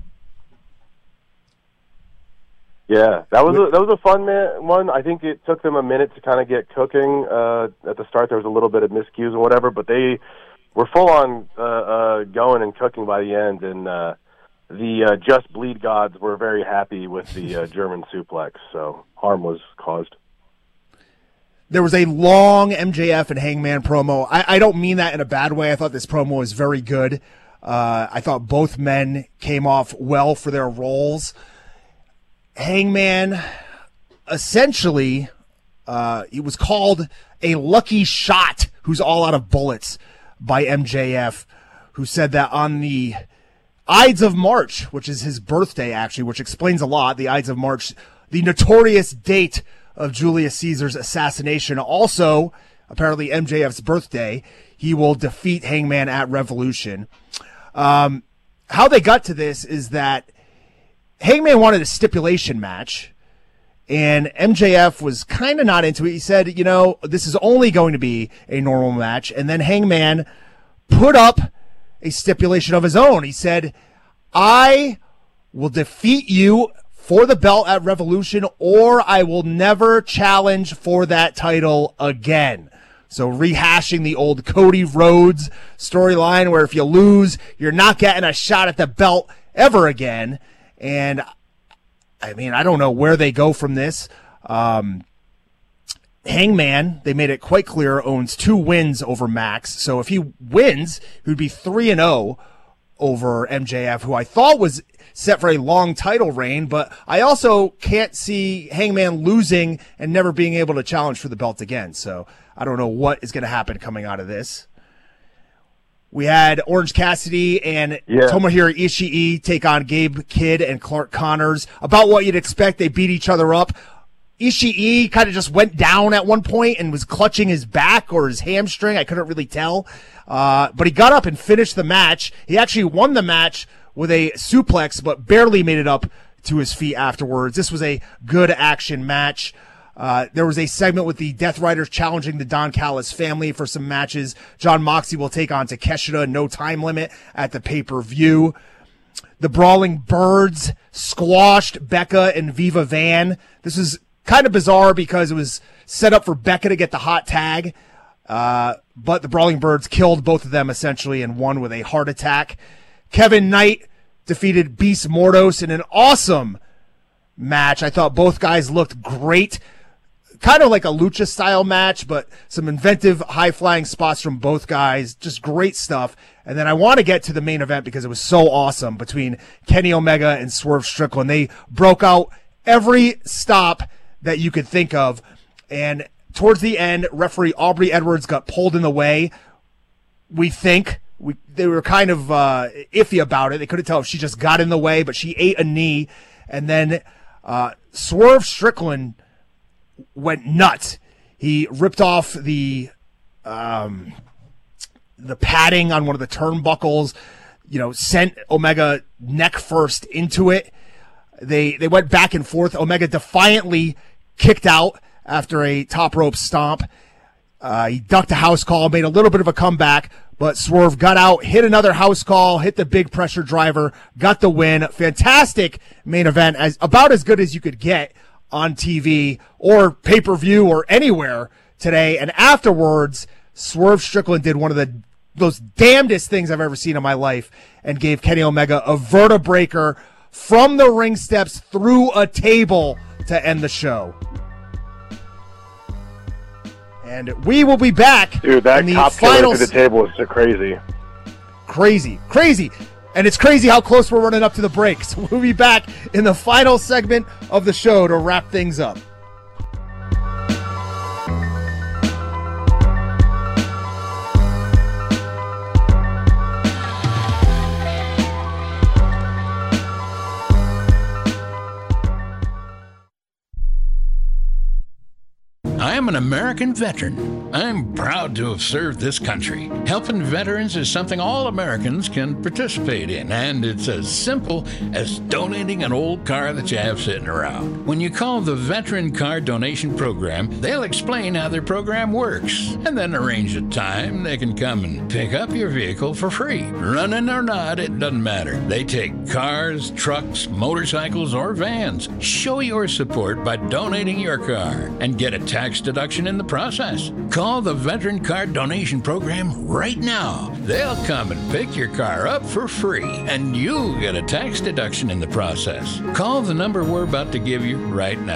S8: Yeah, that was a, that was a fun man, one. I think it took them a minute to kind of get cooking. Uh, at the start, there was a little bit of miscues and whatever, but they were full on uh, uh, going and cooking by the end. And uh, the uh, Just Bleed gods were very happy with the uh, German suplex, so harm was caused.
S4: there was a long M J F and Hangman promo. I, I don't mean that in a bad way. I thought this promo was very good. Uh, I thought both men came off well for their roles. Hangman, essentially, uh, he was called a lucky shot who's all out of bullets by M J F, who said that on the Ides of March, which is his birthday, actually, which explains a lot, the Ides of March, the notorious date of Julius Caesar's assassination. Also, apparently M J F's birthday, he will defeat Hangman at Revolution. Um, how they got to this is that Hangman wanted a stipulation match, and M J F was kind of not into it. He said, you know, this is only going to be a normal match. And then Hangman put up a stipulation of his own. He said, I will defeat you for the belt at Revolution, or I will never challenge for that title again. So rehashing the old Cody Rhodes storyline where if you lose, you're not getting a shot at the belt ever again. And I mean, I don't know where they go from this. Um, Hangman, they made it quite clear, owns two wins over Max. So if he wins, he would be three and oh over M J F, who I thought was set for a long title reign, but I also can't see Hangman losing and never being able to challenge for the belt again. So I don't know what is going to happen coming out of this. We had Orange Cassidy and
S8: yeah.
S4: Tomohiro Ishii take on Gabe Kidd and Clark Connors. About what you'd expect, they beat each other up. Ishii kind of just went down at one point and was clutching his back or his hamstring. I couldn't really tell. Uh, but he got up and finished the match. He actually won the match with a suplex, but barely made it up to his feet afterwards. This was a good action match. Uh, there was a segment with the Death Riders challenging the Don Callis family for some matches. John Moxley will take on Takeshita, no time limit at the pay-per-view. The Brawling Birds squashed Becca and Viva Van. This is kind of bizarre because it was set up for Becca to get the hot tag. Uh, but the Brawling Birds killed both of them essentially and won with a heart attack. Kevin Knight defeated Beast Mordos in an awesome match. I thought both guys looked great. Kind of like a lucha style match, but some inventive high flying spots from both guys. Just great stuff. And then I want to get to the main event because it was so awesome between Kenny Omega and Swerve Strickland. They broke out every stop that you could think of. And towards the end, referee Aubrey Edwards got pulled in the way. We think we they were kind of uh, iffy about it. They couldn't tell if she just got in the way, but she ate a knee. And then uh, Swerve Strickland went nuts. He ripped off the um, the padding on one of the turnbuckles, you know, sent Omega neck first into it. They they went back and forth. Omega defiantly kicked out after a top rope stomp. Uh, he ducked a house call, made a little bit of a comeback, but Swerve got out, hit another house call, hit the big pressure driver, got the win. Fantastic main event, as about as good as you could get on T V or pay-per-view or anywhere today. And afterwards, Swerve Strickland did one of the those damnedest things I've ever seen in my life and gave Kenny Omega a vertebreaker from the ring steps through a table to end the show. And we will be back.
S8: Dude, that
S4: in the
S8: cop killer
S4: final
S8: through the table is so crazy.
S4: Crazy. Crazy. And it's crazy how close we're running up to the break. So we'll be back in the final segment of the show to wrap things up.
S14: I am an American veteran. I'm proud to have served this country. Helping veterans is something all Americans can participate in, and it's as simple as donating an old car that you have sitting around. When you call the Veteran Car Donation Program, they'll explain how their program works, and then arrange a time they can come and pick up your vehicle for free. Running or not, it doesn't matter. They take cars, trucks, motorcycles, or vans. Show your support by donating your car and get a tax deduction in the process. Call the Veteran Car Donation Program right now. They'll come and pick your car up for free, and you'll get a tax deduction in the process. Call the number we're about to give you right now.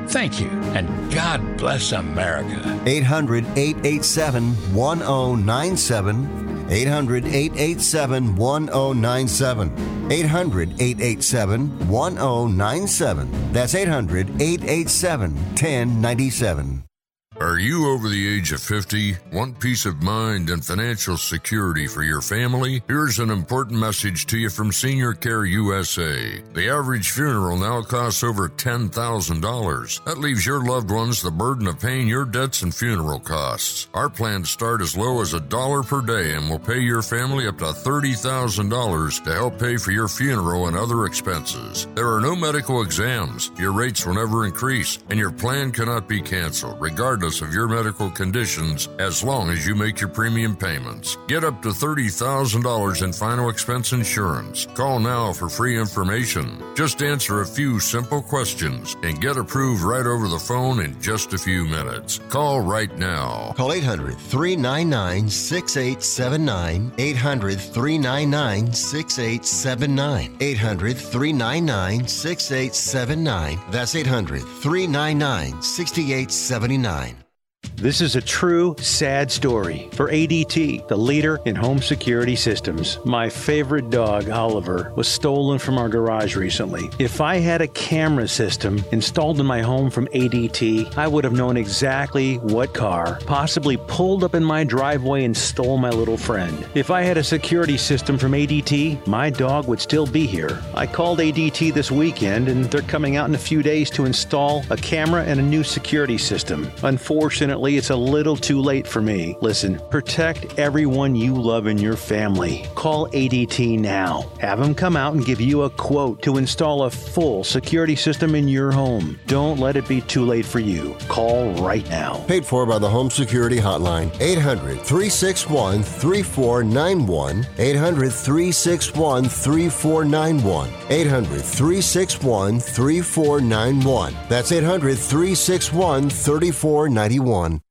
S14: Thank you, and God bless America.
S6: eight hundred, eight eight seven, one oh nine seven. eight hundred, eight eight seven, one oh nine seven. eight hundred, eight eight seven, one oh nine seven. That's eight hundred, eight eight seven, one oh nine seven.
S2: Are you over the age of fifty? Want peace of mind and financial security for your family? Here's an important message to you from Senior Care U S A. The average funeral now costs over ten thousand dollars. That leaves your loved ones the burden of paying your debts and funeral costs. Our plans start as low as a dollar per day and will pay your family up to thirty thousand dollars to help pay for your funeral and other expenses. There are no medical exams. Your rates will never increase, and your plan cannot be canceled, regardless of your medical conditions, as long as you make your premium payments. Get up to thirty thousand dollars in final expense insurance. Call now for free information. Just answer a few simple questions and get approved right over the phone in just a few minutes. Call right now.
S6: Call eight hundred, three nine nine, six eight seven nine. eight hundred, three nine nine, six eight seven nine. eight hundred, three nine nine, six eight seven nine. That's eight hundred, three nine nine, six eight seven nine.
S15: This is a true, sad story for A D T, the leader in home security systems. My favorite dog, Oliver, was stolen from our garage recently. If I had a camera system installed in my home from A D T, I would have known exactly what car possibly pulled up in my driveway and stole my little friend. If I had a security system from A D T, my dog would still be here. I called A D T this weekend, and they're coming out in a few days to install a camera and a new security system. Unfortunately, it's a little too late for me. Listen, protect everyone you love in your family. Call A D T now. Have them come out and give you a quote to install a full security system in your home. Don't let it be too late for you. Call right now.
S6: Paid for by the Home Security Hotline. eight hundred, three six one, three four nine one. eight hundred, three six one, three four nine one. eight hundred, three six one, three four nine one. That's eight hundred, three six one, three four nine one.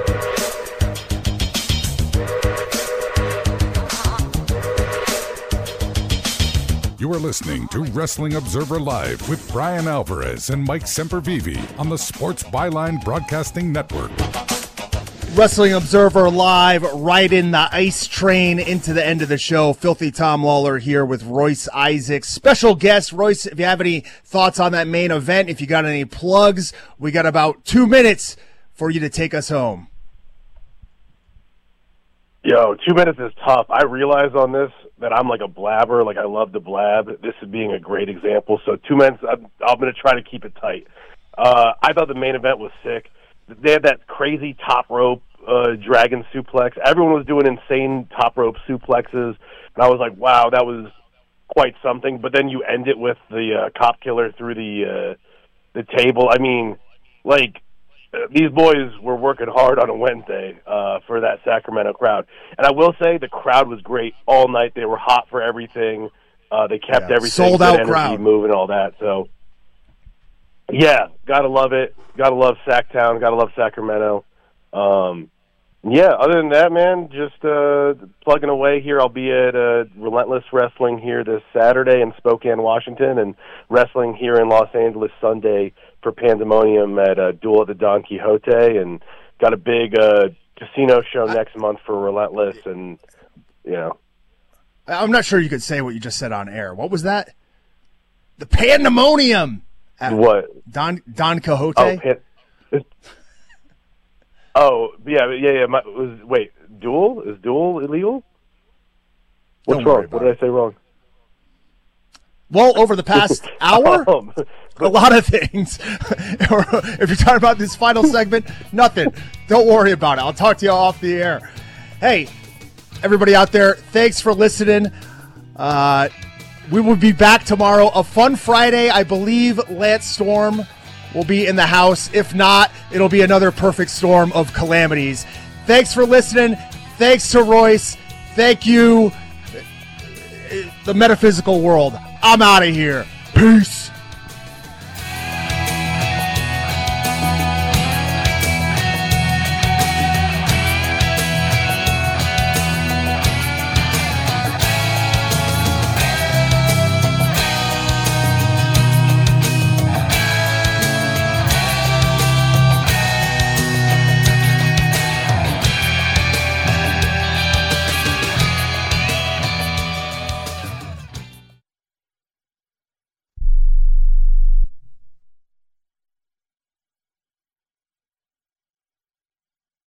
S16: You are listening to Wrestling Observer Live with Brian Alvarez and Mike Sempervive on the Sports Byline Broadcasting Network.
S4: Wrestling Observer Live, right in the ice train into the end of the show. Filthy Tom Lawler here with Royce Isaacs. Special guest, Royce, if you have any thoughts on that main event, if you got any plugs, we got about two minutes for you to take us home.
S8: Yo, two minutes is tough. I realize on this that I'm like a blabber, like I love to blab. This is being a great example. So two minutes, I'm, I'm going to try to keep it tight. Uh, I thought the main event was sick. They had that crazy top rope uh, dragon suplex. Everyone was doing insane top rope suplexes, and I was like, wow, that was quite something. But then you end it with the uh, cop killer through the uh, the table. I mean, like, these boys were working hard on a Wednesday uh, for that Sacramento crowd. And I will say the crowd was great all night. They were hot for everything. Uh, they kept
S4: yeah,
S8: everything,
S4: sold out crowd,
S8: moving, all that. So, yeah, got to love it. Got to love Sacktown. Got to love Sacramento. Um, yeah, other than that, man, just uh, plugging away here. I'll be at uh, Relentless Wrestling here this Saturday in Spokane, Washington, and wrestling here in Los Angeles Sunday for Pandemonium at uh, Duel at the Don Quixote, and got a big uh, casino show next month for Relentless, and, you know.
S4: I'm not sure you could say what you just said on air. What was that? The Pandemonium! At
S8: what?
S4: Don Don Quixote?
S8: Oh, pan- oh yeah, yeah, yeah. My, was, wait, Duel? Is Duel illegal? What's wrong? What did I say wrong?
S4: Well, over the past hour, um, a lot of things. If you're talking about this final segment, nothing. Don't worry about it. I'll talk to you off the air. Hey, everybody out there, thanks for listening. Uh, we will be back tomorrow. A fun Friday. I believe Lance Storm will be in the house. If not, it'll be another perfect storm of calamities. Thanks for listening. Thanks to Royce. Thank you, the metaphysical world. I'm out of here. Peace.